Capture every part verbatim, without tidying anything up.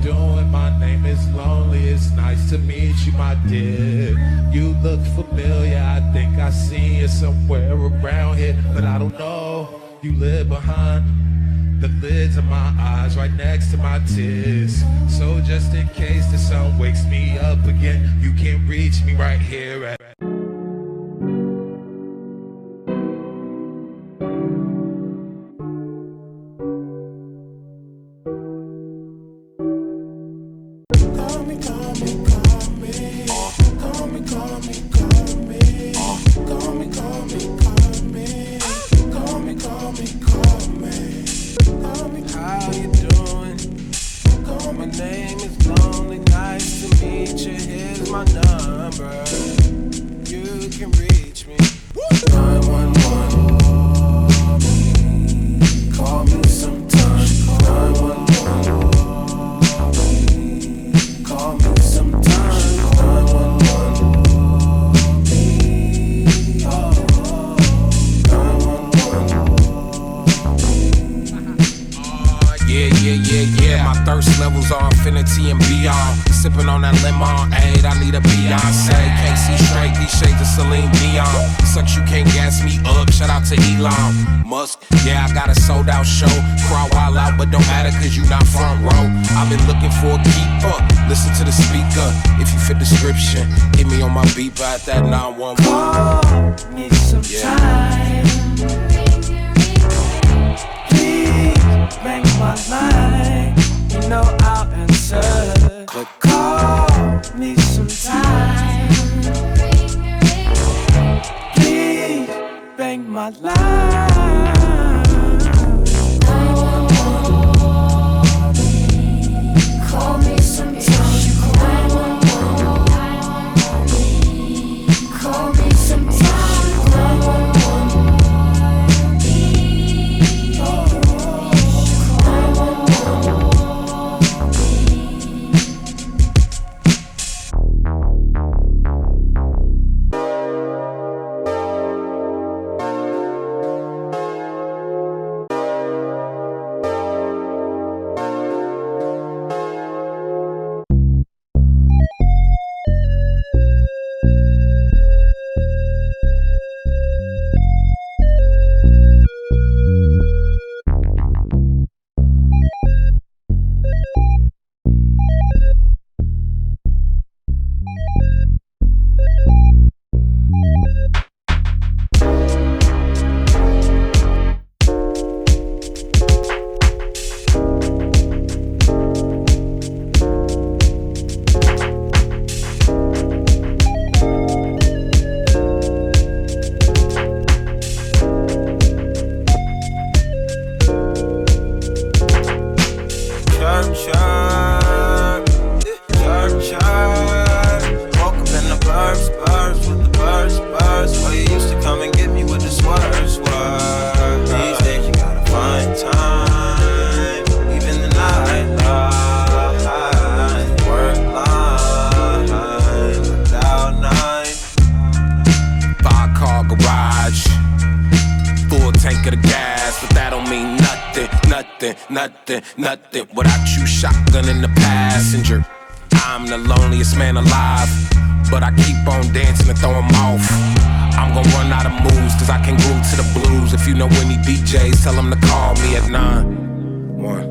doing? My name is Lonely. It's nice to meet you, my dear. You look familiar. I think I seen you somewhere around here, but I don't know. You live behind the lids of my eyes, right next to my tears. So just in case the sun wakes me up again, you can reach me right here at sipping on that lemonade, I need a Beyonce. Can't see straight, these shades of Celine Dion. Sucks you can't gas me up, shout out to Elon Musk. Yeah, I got a sold out show. Crowd wild out, but don't matter cause you not front row. I've been looking for a keeper, listen to the speaker. If you fit description, hit me on my beeper at that nine one one. Call me sometime. Please make my line. You know I'll answer. Click. Call me sometime. Please bang my line. Call me sometime. Call me sometime. Nothing, nothing without you, shotgun in the passenger. I'm the loneliest man alive, but I keep on dancing and throw 'em off. I'm gonna run out of moves, cause I can groove to the blues. If you know any D Js, tell them to call me at nine one.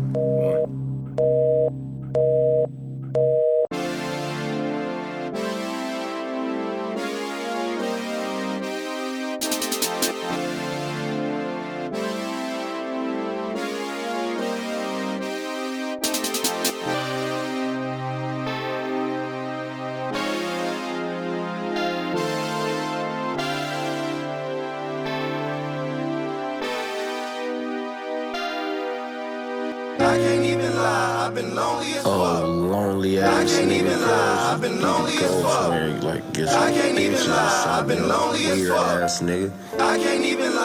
I can't even lie, I've been lonely as fuck. Oh, lonely ass I can't nigga even lie, I've been lonely as fuck. Like, get I can't even bitches lie, or I've been something. lonely as Weird fuck. ass nigga. I can't even lie,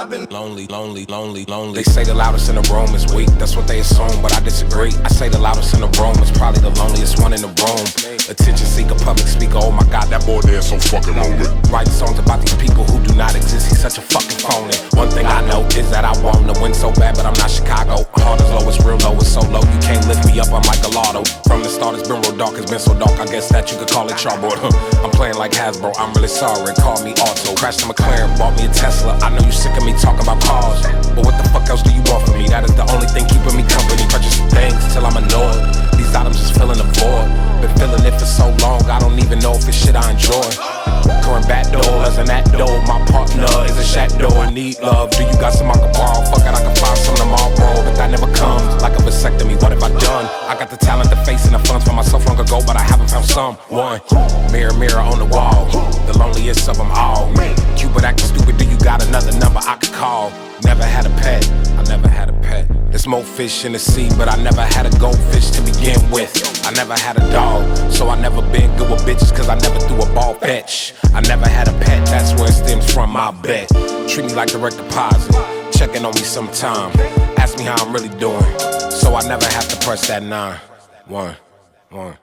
I've been lonely, lonely, lonely, lonely. They say the loudest in the room is weak, that's what they assume, but I disagree. I say the loudest in the room is probably the loneliest one in the room. Attention seeker, public speaker, oh my god, that boy there is so fucking lonely. Writing songs about these people who do not exist, he's such a fucking phony. One thing I know is that I want to win so bad, but I'm not Chicago. Hard as low, it's real low, it's so low, you can't lift me up, I'm like a lotto. From the start, it's been real dark, it's been so dark, I guess that you could call it chalkboard. I'm playing like Hasbro, I'm really sorry, call me Auto. Crashed a McLaren, bought me a Tesla, I know you sick of me talking about cars, but what the fuck else do you want from me? That is the only thing keeping me company. Purchase things till I'm annoyed, these items just filling the void. Been feeling it for so long, I don't even know if it's shit I enjoy. Going back doors and that door, my partner is a shadow and need love. Do you got some I can borrow? Fuck it, I can find some tomorrow, but that never comes. Like a vasectomy, what have I done? I got the talent, the face, and the funds for myself long ago, but I haven't found someone. Mirror, mirror on the wall, the loneliest of them all. Cupid acting stupid, do you got another number I could call? Never had a pet, I never had a pet. There's more fish in the sea, but I never had a goldfish to begin with. I never had a dog, so I never been good with bitches, cause I never threw a ball fetch. I never had a pet, that's where it stems from, I bet. Treat me like direct deposit, checking on me sometime. Ask me how I'm really doing, so I never have to press that nine. One, one.